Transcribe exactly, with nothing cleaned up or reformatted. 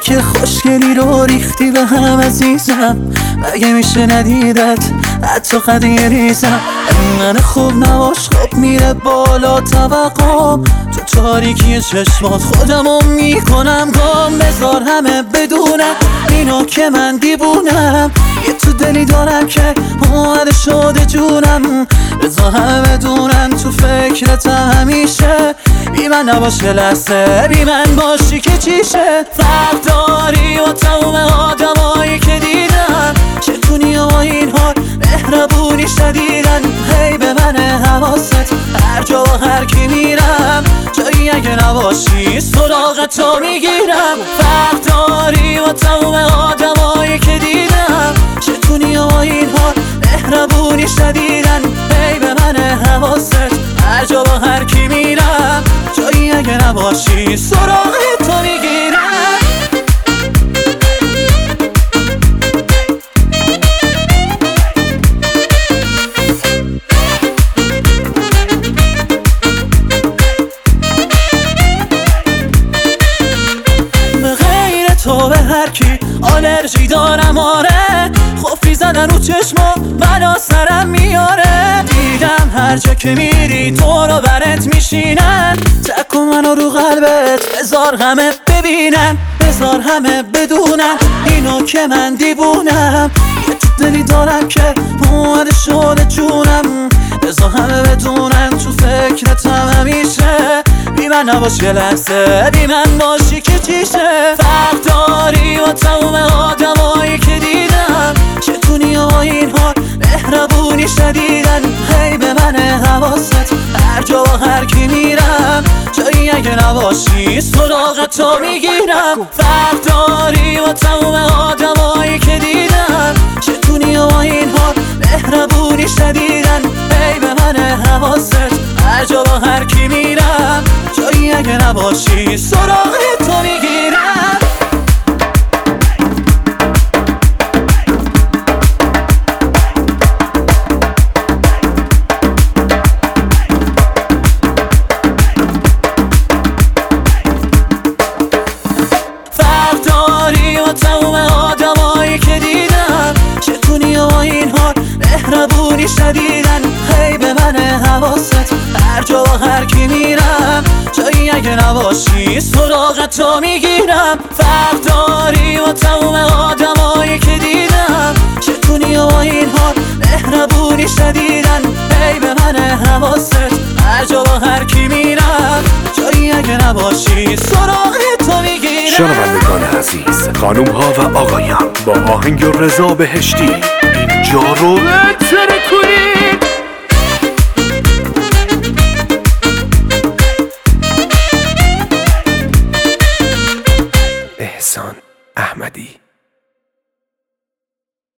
که خوشگلی رو ریختی به هم عزیزم، مگه میشه ندیدت حتی قدی ریزم. من خوب نباش خب میره بالا توقعم، تو تاریکی چشمات خودمو میکنم گم. بذار همه بدونم اینو که من دیوونم، یه تو دلی دارم که اومده شده جونم. بذار همه بدونم تو فکرتم همیشه، بی من نباشه لحظه بی من باشی که چیشه. فرق داری با تمام آدمایی که دیدم، چتونی و این حال مهربونی شدیدن. هی به من حواست هر جا و هر کی میرم، جایی اگه نباشی سراغتو میگیرم. فرق داری با تمام آدمایی که دیدم، چتونی و این حال مهربونی شدیدن. هی به من حواست هر جا و هر کی میرم، جایی اگه نباشی سراغتو میگیرم. تو به هر کی آلرژی دارم آره، خوفی زدن رو چشما بلا سرم میاره. دیدم هر جا که میری تو رو برت میشینن، تکو منو رو قلبت بذار همه ببینن. بذار همه بدونن اینو که من دیوونم، یه تو دلی دارم که اومده شده جونم. بذار همه بدونن تو فکرتم همیشه، بی من نباشی یه لحظه بی من باشی که چیشه. فرق داری با تمام آدمایی که دیدم، چتونی و این حال مهربونی شدیدن. هی به من حواست هر جا و هر کی میرم، جایی اگه نباشی سراغتو میگیرم. فرق داری با تمام آدمایی که دیدم، چتونی و این حال مهربونی شدیدن. هی به من حواست هر جا و هر کی میرم، جایی اگه نباشی سراغتو میگیرم. فرق داری با تمام آدمایی که دیدم، چتونی و این حال مهربونی شدیدن. هی به من حواست هر جا و هر کی میرم، جایی اگه نباشی سراغتو میگیرم. فرق داری با تمام آدمایی که دیدم، چتونی و این حال مهربونی شدیدن. هی به من حواست هر جا و هر کی میرم، جایی اگه نباشی سراغتو میگیرم. شنوندگان عزیز، خانوم ها و آقایان، با آهنگ رضا بهشتی اینجا رو بتره کنید.